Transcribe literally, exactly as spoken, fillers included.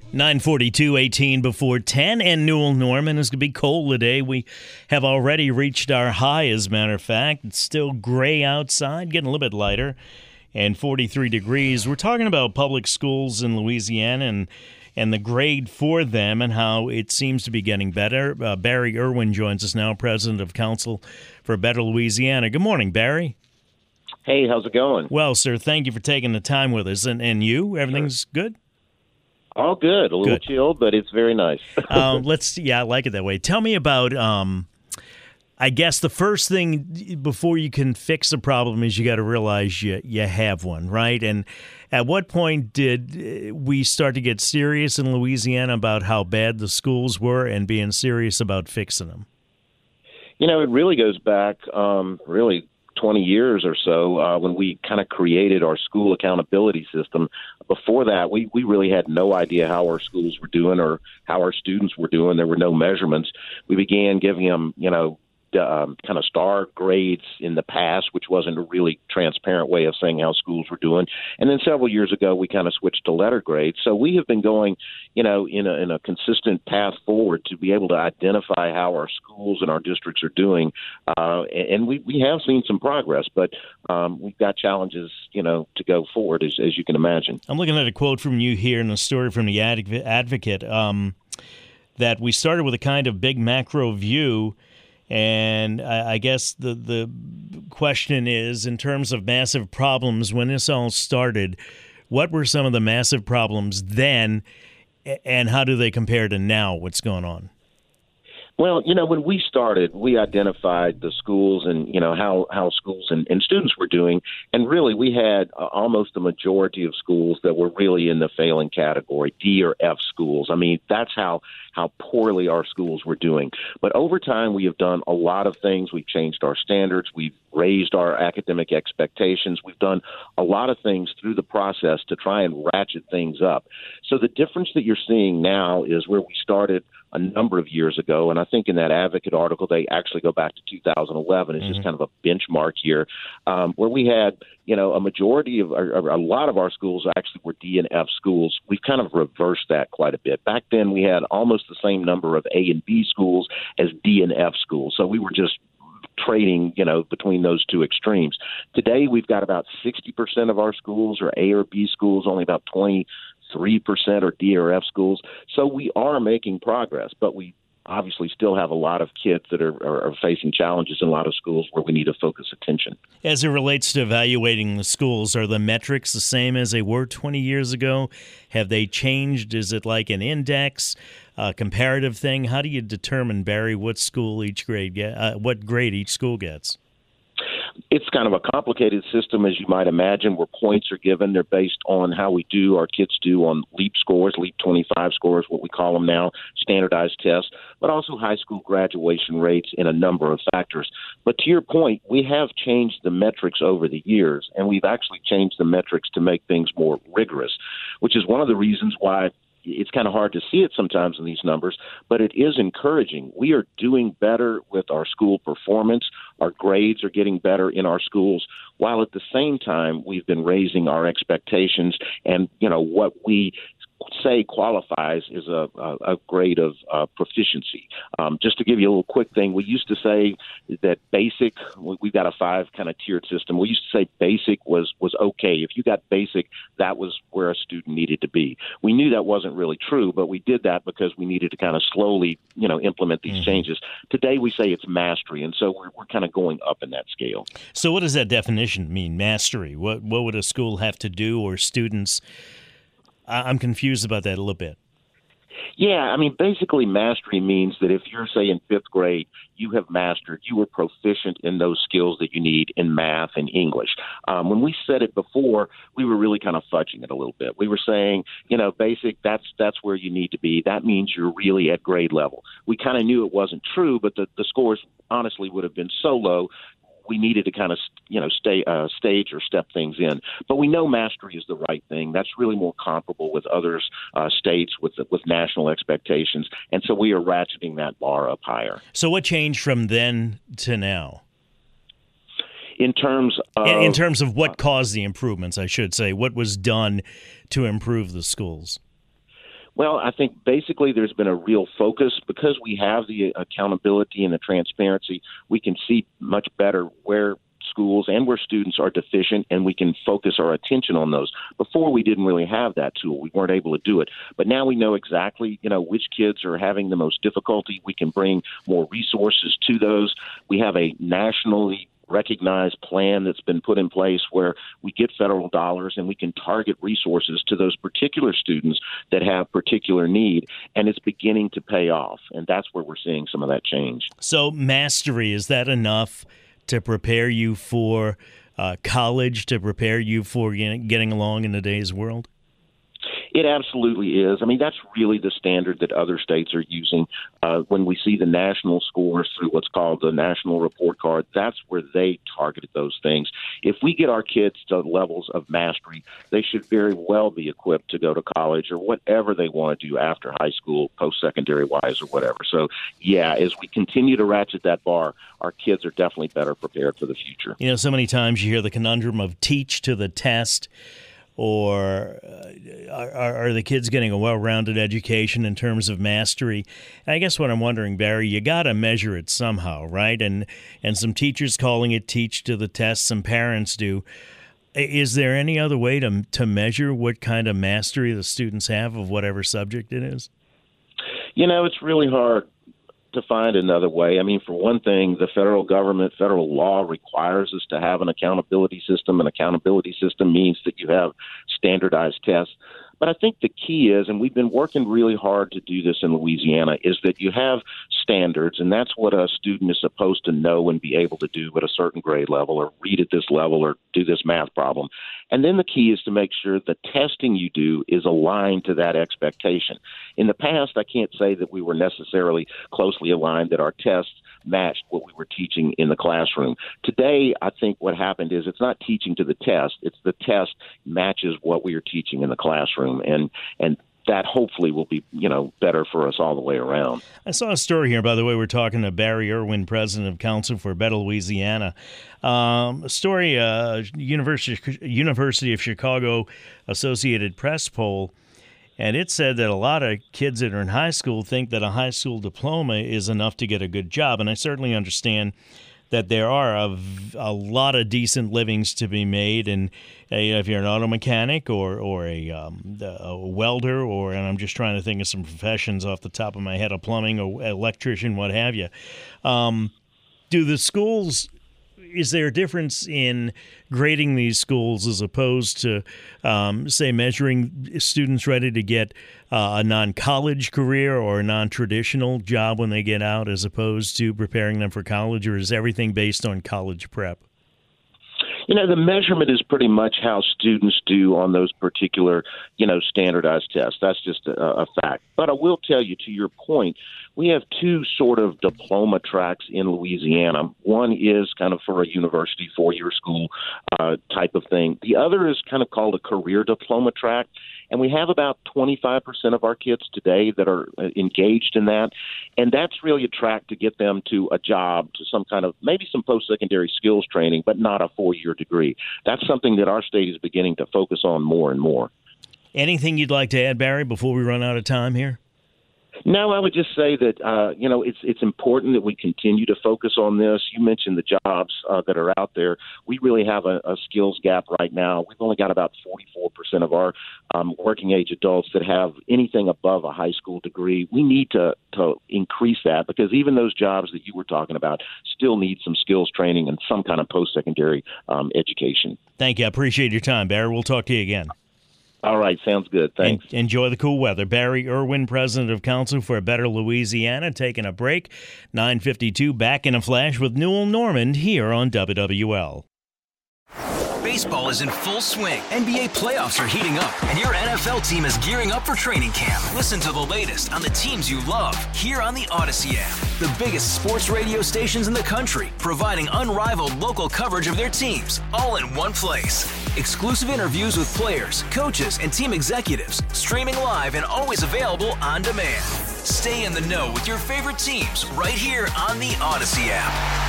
nine forty-two, eighteen before ten, and Newell Norman is going to be cold today. We have already reached our high, as a matter of fact. It's still gray outside, getting a little bit lighter, and forty-three degrees. We're talking about public schools in Louisiana and and the grade for them and how it seems to be getting better. Uh, Barry Irwin joins us now, president of Council for Better Louisiana. Good morning, Barry. Hey, how's it going? Well, sir, thank you for taking the time with us. And, and you, everything's Sure. good? All good. A little Good. chilled, but it's very nice. um, let's, yeah, I like it that way. Tell me about, um, I guess the first thing before you can fix a problem is you got to realize you, you have one, right? And at what point did we start to get serious in Louisiana about how bad the schools were and being serious about fixing them? You know, it really goes back um, really twenty years or so uh, when we kind of created our school accountability system. Before that, we, we really had no idea how our schools were doing or how our students were doing. There were no measurements. We began giving them, you know, Um, kind of star grades in the past, which wasn't a really transparent way of saying how schools were doing. And then several years ago, we kind of switched to letter grades. So we have been going, you know, in a, in a consistent path forward to be able to identify how our schools and our districts are doing. Uh, and we, we have seen some progress, but um, we've got challenges, you know, to go forward, as, as you can imagine. I'm looking at a quote from you here in a story from the Adv- Advocate um, that we started with a kind of big macro view. And I guess the the question is, in terms of massive problems, when this all started, what were some of the massive problems then, and how do they compare to now, what's going on? Well, you know, when we started, we identified the schools and, you know, how, how schools and, and students were doing. And really, we had uh, almost a majority of schools that were really in the failing category, D or F schools. I mean, that's how, how poorly our schools were doing. But over time, we have done a lot of things. We've changed our standards. We've raised our academic expectations. We've done a lot of things through the process to try and ratchet things up. So the difference that you're seeing now is where we started a number of years ago, and I think in that Advocate article, they actually go back to two thousand eleven. It's mm-hmm. just kind of a benchmark year um, where we had, you know, a majority of, or a lot of our schools actually were D and F schools. We've kind of reversed that quite a bit. Back then, we had almost the same number of A and B schools as D and F schools. So we were just trading, you know, between those two extremes. Today, we've got about sixty percent of our schools are A or B schools, only about twenty-three percent are D or F schools. So we are making progress, but we obviously still have a lot of kids that are, are, are facing challenges in a lot of schools where we need to focus attention. As it relates to evaluating the schools, are the metrics the same as they were twenty years ago? Have they changed? Is it like an index, a comparative thing? How do you determine, Barry, what school each grade get, uh, what grade each school gets? It's kind of a complicated system, as you might imagine, where points are given. They're based on how we do, our kids do on LEAP scores, LEAP twenty-five scores, what we call them now, standardized tests, but also high school graduation rates in a number of factors. But to your point, we have changed the metrics over the years, and we've actually changed the metrics to make things more rigorous, which is one of the reasons why it's kind of hard to see it sometimes in these numbers, but it is encouraging. We are doing better with our school performance. Our grades are getting better in our schools, while at the same time we've been raising our expectations and, you know, what we say qualifies is a, a, a grade of uh, proficiency. Um, just to give you a little quick thing, we used to say that basic, we've got a five kind of tiered system. We used to say basic was, was okay. If you got basic, that was where a student needed to be. We knew that wasn't really true, but we did that because we needed to kind of slowly, you know, implement these mm-hmm. changes. Today we say it's mastery, and so we're, we're kind of going up in that scale. So what does that definition mean, mastery? What, what would a school have to do, or students? I'm confused about that a little bit. Yeah, I mean, basically mastery means that if you're, say, in fifth grade, you have mastered, you were proficient in those skills that you need in math and English. Um, when we said it before, we were really kind of fudging it a little bit. We were saying, you know, basic, that's that's where you need to be. That means you're really at grade level. We kind of knew it wasn't true, but the, the scores honestly would have been so low, we needed to kind of, you know, stay, uh, stage or step things in. But we know mastery is the right thing. That's really more comparable with other uh, states with with national expectations. And so we are ratcheting that bar up higher. So what changed from then to now? In terms of... In, in terms of what caused the improvements, I should say. What was done to improve the schools? Well, I think basically there's been a real focus because we have the accountability and the transparency. We can see much better where schools and where students are deficient, and we can focus our attention on those. Before, we didn't really have that tool. We weren't able to do it. But now we know exactly, you know, which kids are having the most difficulty. We can bring more resources to those. We have a nationally recognized plan that's been put in place where we get federal dollars and we can target resources to those particular students that have particular need, and it's beginning to pay off, and that's where we're seeing some of that change. So mastery, is that enough to prepare you for uh, college, to prepare you for getting along in today's world? It absolutely is. I mean, that's really the standard that other states are using. Uh, when we see the national scores through what's called the National Report Card, that's where they targeted those things. If we get our kids to levels of mastery, they should very well be equipped to go to college or whatever they want to do after high school, post-secondary wise or whatever. So, yeah, as we continue to ratchet that bar, our kids are definitely better prepared for the future. You know, so many times you hear the conundrum of teach to the test. Or uh, are, are the kids getting a well-rounded education in terms of mastery? And I guess what I'm wondering, Barry, you got to measure it somehow, right? And and some teachers calling it teach to the test, some parents do. Is there any other way to to measure what kind of mastery the students have of whatever subject it is? You know, it's really hard to find another way. I mean, for one thing, the federal government, federal law requires us to have an accountability system. An accountability system means that you have standardized tests. But I think the key is, and we've been working really hard to do this in Louisiana, is that you have standards, and that's what a student is supposed to know and be able to do at a certain grade level or read at this level or do this math problem. And then the key is to make sure the testing you do is aligned to that expectation. In the past, I can't say that we were necessarily closely aligned, that our tests matched what we were teaching in the classroom. Today, I think what happened is it's not teaching to the test, it's the test matches what we are teaching in the classroom, and and that hopefully will be, you know, better for us all the way around. I saw a story here, by the way. We're talking to Barry Irwin, president of Council for Better Louisiana. Um, a story, uh, University University of Chicago Associated Press poll. And it said that a lot of kids that are in high school think that a high school diploma is enough to get a good job. And I certainly understand that there are a, a lot of decent livings to be made. And uh, if you're an auto mechanic or, or a, um, a welder, or, and I'm just trying to think of some professions off the top of my head, a plumbing or electrician, what have you. Um, do the schools... Is there a difference in grading these schools as opposed to, um, say, measuring students ready to get uh, a non-college career or a non-traditional job when they get out, as opposed to preparing them for college, or is everything based on college prep? You know, the measurement is pretty much how students do on those particular, you know, standardized tests. That's just a, a fact. But I will tell you, to your point, we have two sort of diploma tracks in Louisiana. One is kind of for a university four-year school uh, type of thing. The other is kind of called a career diploma track. And we have about twenty-five percent of our kids today that are engaged in that. And that's really a track to get them to a job, to some kind of, maybe some post-secondary skills training, but not a four-year degree. That's something that our state is beginning to focus on more and more. Anything you'd like to add, Barry, before we run out of time here? No, I would just say that, uh, you know, it's it's important that we continue to focus on this. You mentioned the jobs uh, that are out there. We really have a, a skills gap right now. We've only got about forty-four percent of our um, working age adults that have anything above a high school degree. We need to, to increase that, because even those jobs that you were talking about still need some skills training and some kind of post-secondary um, education. Thank you. I appreciate your time, Barry. We'll talk to you again. All right, sounds good. Thanks. En- enjoy the cool weather. Barry Irwin, president of Council for a Better Louisiana, taking a break. nine fifty-two, back in a flash with Newell Normand here on W W L. Baseball is in full swing. N B A playoffs are heating up, and your N F L team is gearing up for training camp. Listen to the latest on the teams you love here on the Odyssey app. The biggest sports radio stations in the country, providing unrivaled local coverage of their teams, all in one place. Exclusive interviews with players, coaches, and team executives, streaming live and always available on demand. Stay in the know with your favorite teams right here on the Odyssey app.